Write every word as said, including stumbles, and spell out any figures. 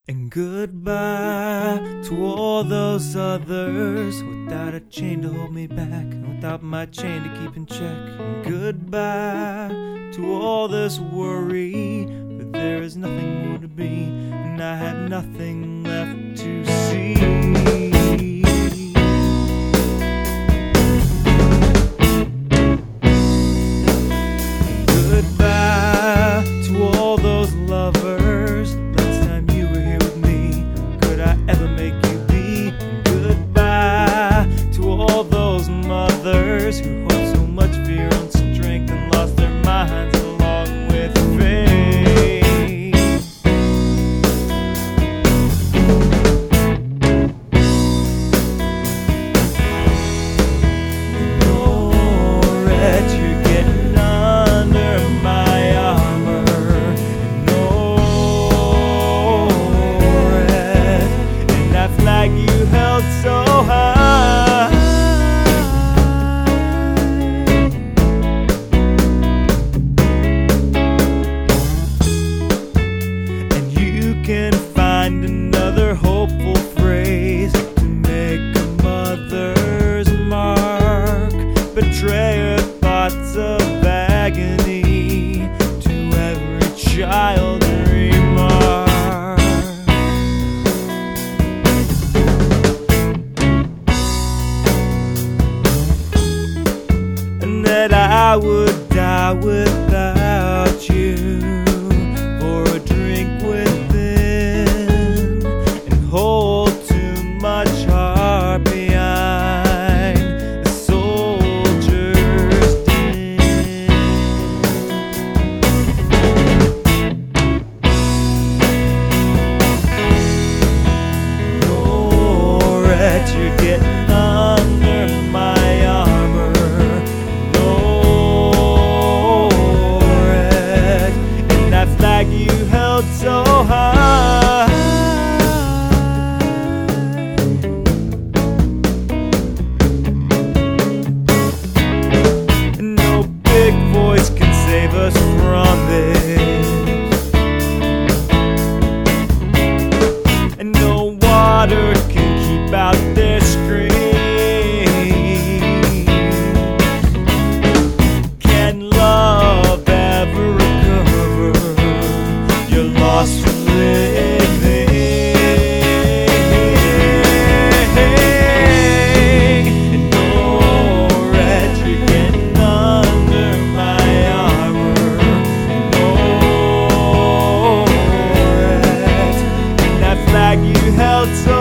And goodbye to all those others without a chain to hold me back, and without my chain to keep in check. And goodbye to all this worry that there is nothing more to be, and I have nothing left to see. Goodbye to all those lovers. Last time you were here with me, could I ever make you be? Goodbye to all those mothers who hold so much fear and strength and lost their minds along with faith. Oh, Rhett, you're getting under my armor. And oh, Rhett, and that flag you held so high. And you can find another hopeful phrase to make a mother's mark. Betray her thoughts of agony to every child remark. And that I would die without you, for a drink within, and hold too much heart behind a soldier's din. Oh, Rhett, you're getting under my armor. Oh, Rhett, and that flag you held so high. No big voice can save us from this, and no water can keep out their scream. Can love ever recover your lost from living? And oh, Rhett, you're getting under my armor. And oh, Rhett, and that flag you held so